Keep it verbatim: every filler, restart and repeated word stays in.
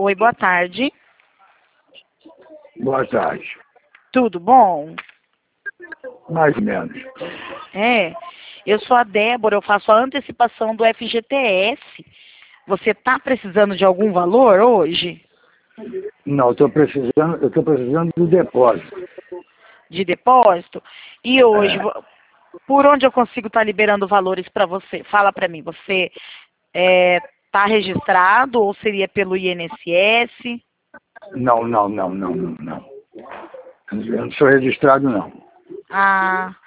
Oi, boa tarde. Boa tarde. Tudo bom? Mais ou menos. É, eu sou a Débora, eu faço a antecipação do F G T S. Você está precisando de algum valor hoje? Não, eu estou precisando, eu estou precisando do depósito. De depósito? E hoje, É. vo- por onde eu consigo estar liberando valores para você? Fala para mim, você está registrado ou seria pelo I N S S? Não, não, não, não, não, não. Eu não sou registrado, não. Ah,